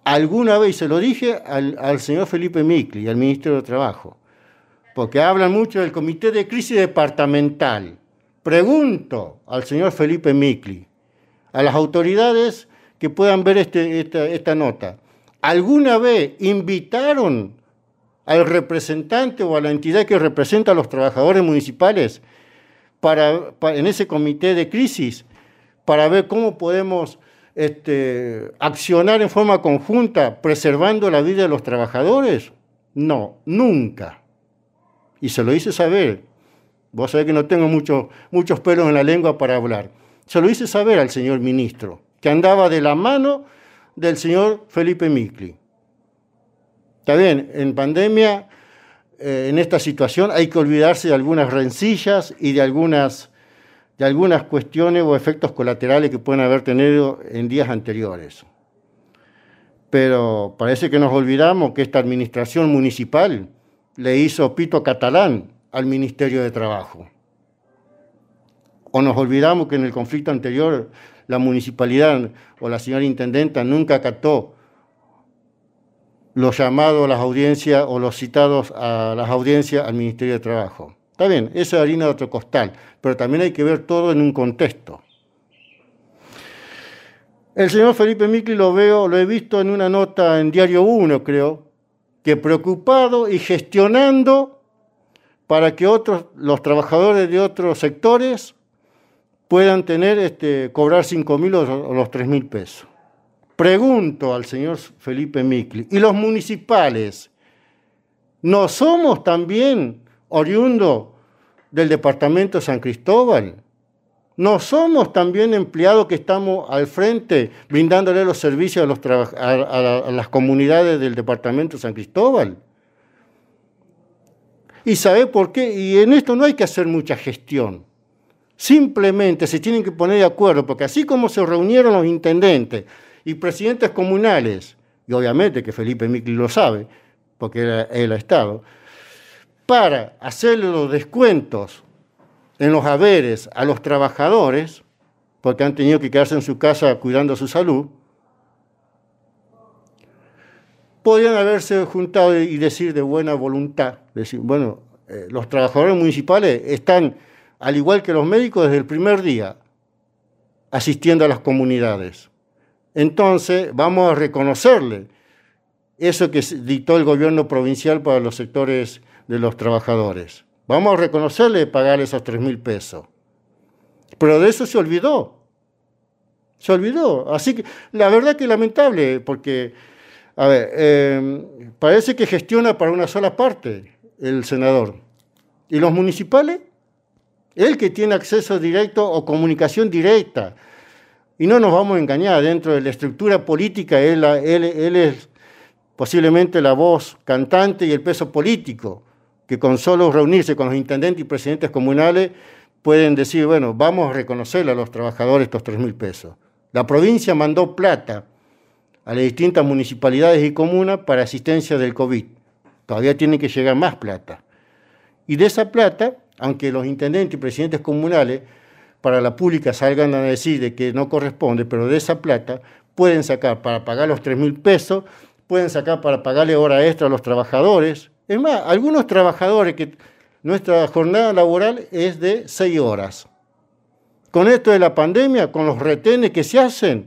alguna vez, y se lo dije al señor Felipe Micli, al ministro de Trabajo, porque hablan mucho del comité de crisis departamental. Pregunto al señor Felipe Micli, a las autoridades que puedan ver esta nota, ¿alguna vez invitaron al representante o a la entidad que representa a los trabajadores municipales en ese comité de crisis para ver cómo podemos accionar en forma conjunta preservando la vida de los trabajadores? No, nunca. Y se lo hice saber. Vos sabés que no tengo muchos pelos en la lengua para hablar. Se lo hice saber al señor ministro, que andaba de la mano del señor Felipe Micli. Está bien, en pandemia, en esta situación, hay que olvidarse de algunas rencillas y de algunas cuestiones o efectos colaterales que pueden haber tenido en días anteriores. Pero parece que nos olvidamos que esta administración municipal le hizo pito catalán al Ministerio de Trabajo. O nos olvidamos que en el conflicto anterior la municipalidad o la señora intendenta nunca acató los llamados a las audiencias o los citados a las audiencias al Ministerio de Trabajo. Está bien, eso es harina de otro costal, pero también hay que ver todo en un contexto. El señor Felipe Micli lo he visto en una nota en Diario 1, creo, que preocupado y gestionando para que los trabajadores de otros sectores puedan cobrar 5.000 o los 3.000 pesos. Pregunto al señor Felipe Micli, ¿y los municipales no somos también oriundos del departamento de San Cristóbal? ¿No somos también empleados que estamos al frente brindándole los servicios a las comunidades del departamento de San Cristóbal? ¿Y sabe por qué? Y en esto no hay que hacer mucha gestión. Simplemente se tienen que poner de acuerdo, porque así como se reunieron los intendentes y presidentes comunales, y obviamente que Felipe Micli lo sabe, porque él ha estado, para hacerle los descuentos en los haberes a los trabajadores, porque han tenido que quedarse en su casa cuidando su salud, podrían haberse juntado y decir de buena voluntad, decir, bueno, los trabajadores municipales están, al igual que los médicos, desde el primer día asistiendo a las comunidades. Entonces, vamos a reconocerle eso que dictó el gobierno provincial para los sectores de los trabajadores. Vamos a reconocerle de pagar esos 3.000 pesos. Pero de eso se olvidó. Se olvidó. Así que, la verdad que es lamentable, porque, a ver, parece que gestiona para una sola parte el senador. ¿Y los municipales? Él que tiene acceso directo o comunicación directa. Y no nos vamos a engañar, dentro de la estructura política, él es posiblemente la voz cantante y el peso político, que con solo reunirse con los intendentes y presidentes comunales pueden decir, bueno, vamos a reconocerle a los trabajadores estos 3.000 pesos. La provincia mandó plata a las distintas municipalidades y comunas para asistencia del COVID. Todavía tiene que llegar más plata. Y de esa plata, aunque los intendentes y presidentes comunales para la pública salgan a decir de que no corresponde, pero de esa plata pueden sacar para pagar los 3.000 pesos, pueden sacar para pagarle hora extra a los trabajadores. Es más, algunos trabajadores que nuestra jornada laboral es de 6 horas. Con esto de la pandemia, con los retenes que se hacen,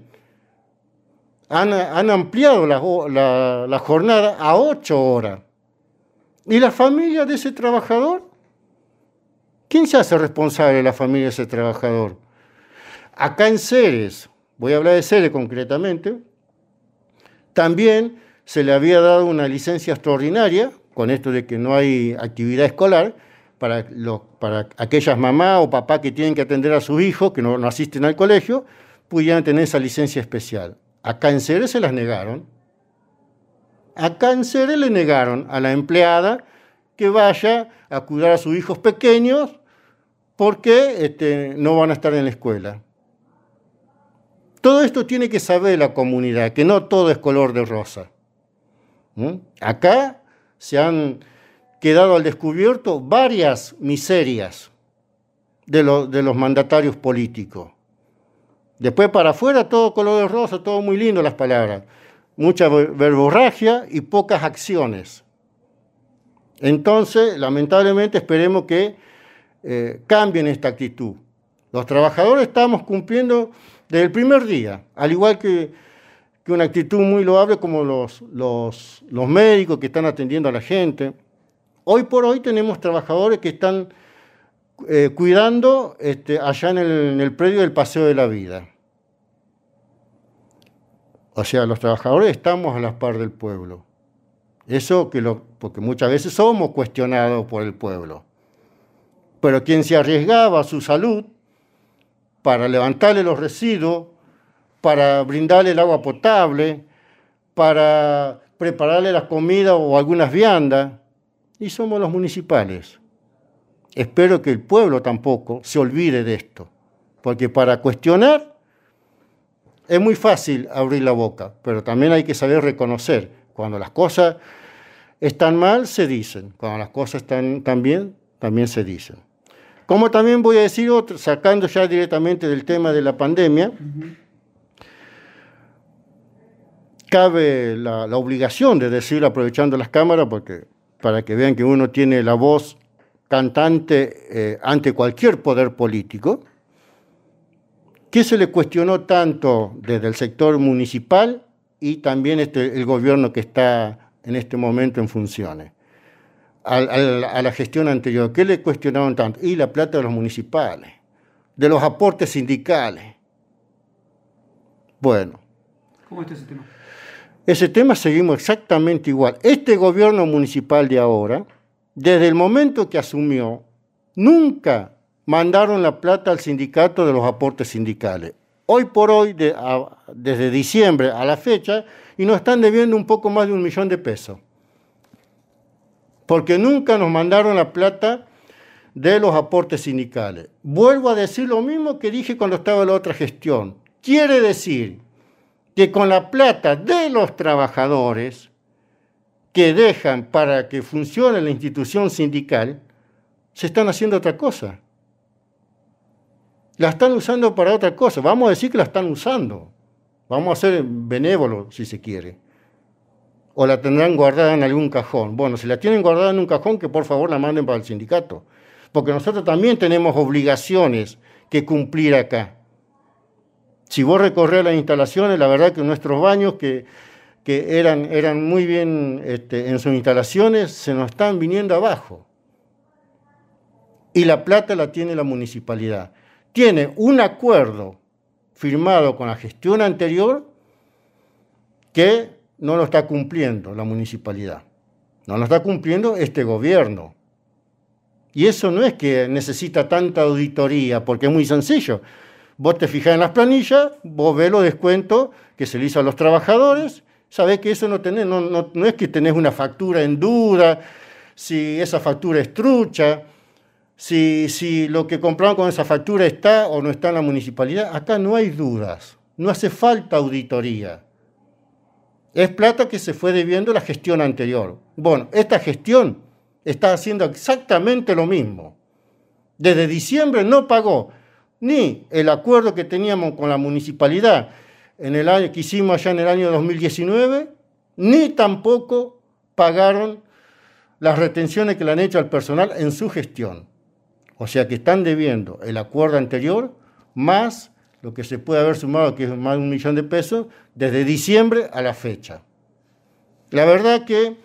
han ampliado la jornada a 8 horas. ¿Y la familia de ese trabajador? ¿Quién se hace responsable de la familia de ese trabajador? Acá en Ceres, voy a hablar de Ceres concretamente, también se le había dado una licencia extraordinaria, con esto de que no hay actividad escolar, para aquellas mamás o papás que tienen que atender a sus hijos, que no asisten al colegio, pudieran tener esa licencia especial. Acá en Ceres se las negaron. Acá en Ceres le negaron a la empleada que vaya a cuidar a sus hijos pequeños porque no van a estar en la escuela. Todo esto tiene que saber la comunidad, que no todo es color de rosa. Acá se han quedado al descubierto varias miserias de los mandatarios políticos. Después para afuera todo color de rosa, todo muy lindo las palabras. mucha verborragia y pocas acciones. Entonces, lamentablemente, esperemos que cambien esta actitud. Los trabajadores estamos cumpliendo desde el primer día, al igual que una actitud muy loable como los médicos que están atendiendo a la gente. Hoy por hoy tenemos trabajadores que están cuidando allá en el predio del Paseo de la Vida. O sea, los trabajadores estamos a la par del pueblo. Eso porque muchas veces somos cuestionados por el pueblo. Pero quien se arriesgaba a su salud para levantarle los residuos, para brindarle el agua potable, para prepararle la comida o algunas viandas, y somos los municipales. Espero que el pueblo tampoco se olvide de esto, porque para cuestionar es muy fácil abrir la boca, pero también hay que saber reconocer. Cuando las cosas están mal, se dicen. Cuando las cosas están bien, también se dicen. Como también voy a decir otro, sacando ya directamente del tema de la pandemia, cabe la obligación de decir, aprovechando las cámaras, para que vean que uno tiene la voz cantante ante cualquier poder político, que se le cuestionó tanto desde el sector municipal y también el gobierno que está en este momento en funciones. A la gestión anterior, ¿qué le cuestionaron tanto? Y la plata de los municipales, de los aportes sindicales. Bueno. ¿Cómo está ese tema? Ese tema seguimos exactamente igual. Este gobierno municipal de ahora, desde el momento que asumió, nunca mandaron la plata al sindicato de los aportes sindicales. Hoy por hoy, desde diciembre a la fecha, y nos están debiendo un poco más de 1 millón de pesos. Porque nunca nos mandaron la plata de los aportes sindicales. Vuelvo a decir lo mismo que dije cuando estaba en la otra gestión. Quiere decir que con la plata de los trabajadores que dejan para que funcione la institución sindical, se están haciendo otra cosa. La están usando para otra cosa. Vamos a decir que la están usando. Vamos a ser benévolos, si se quiere. O la tendrán guardada en algún cajón. Bueno, si la tienen guardada en un cajón, que por favor la manden para el sindicato. Porque nosotros también tenemos obligaciones que cumplir acá. Si vos recorres las instalaciones, la verdad que nuestros baños, que eran muy bien en sus instalaciones, se nos están viniendo abajo. Y la plata la tiene la municipalidad. Tiene un acuerdo firmado con la gestión anterior que no lo está cumpliendo la municipalidad. No lo está cumpliendo este gobierno. Y eso no es que necesita tanta auditoría, porque es muy sencillo. Vos te fijás en las planillas, vos ves los descuentos que se le hizo a los trabajadores, sabés que eso no es que tenés una factura en duda, si esa factura es trucha, si lo que compraron con esa factura está o no está en la municipalidad. Acá no hay dudas, no hace falta auditoría. Es plata que se fue debiendo la gestión anterior. Bueno, esta gestión está haciendo exactamente lo mismo. Desde diciembre no pagó ni el acuerdo que teníamos con la municipalidad en el año que hicimos allá en el año 2019, ni tampoco pagaron las retenciones que le han hecho al personal en su gestión. O sea que están debiendo el acuerdo anterior más lo que se puede haber sumado, que es más de 1 millón de pesos, desde diciembre a la fecha. La verdad que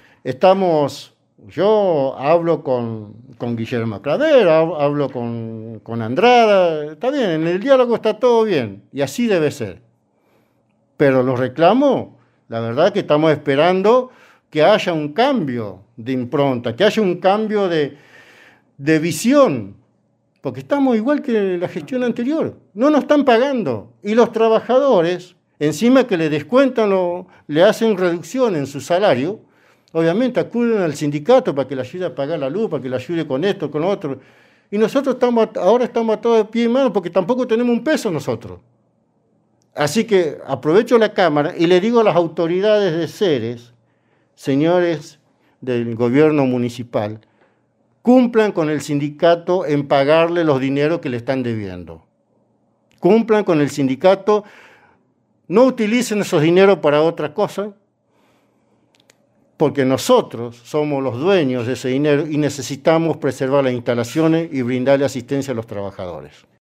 yo hablo con Guillermo Cradera, hablo con Andrada, está bien, en el diálogo está todo bien, y así debe ser. Pero los reclamos, la verdad que estamos esperando que haya un cambio de impronta, que haya un cambio de visión, porque estamos igual que la gestión anterior, no nos están pagando, y los trabajadores, encima que le descuentan le hacen reducción en su salario, obviamente acuden al sindicato para que le ayude a pagar la luz, para que le ayude con esto, con lo otro, y nosotros ahora estamos atados de pie y mano porque tampoco tenemos un peso nosotros. Así que aprovecho la cámara y le digo a las autoridades de Ceres, señores del gobierno municipal, cumplan con el sindicato en pagarle los dineros que le están debiendo. Cumplan con el sindicato no utilicen esos dineros para otra cosa, porque nosotros somos los dueños de ese dinero y necesitamos preservar las instalaciones y brindarle asistencia a los trabajadores.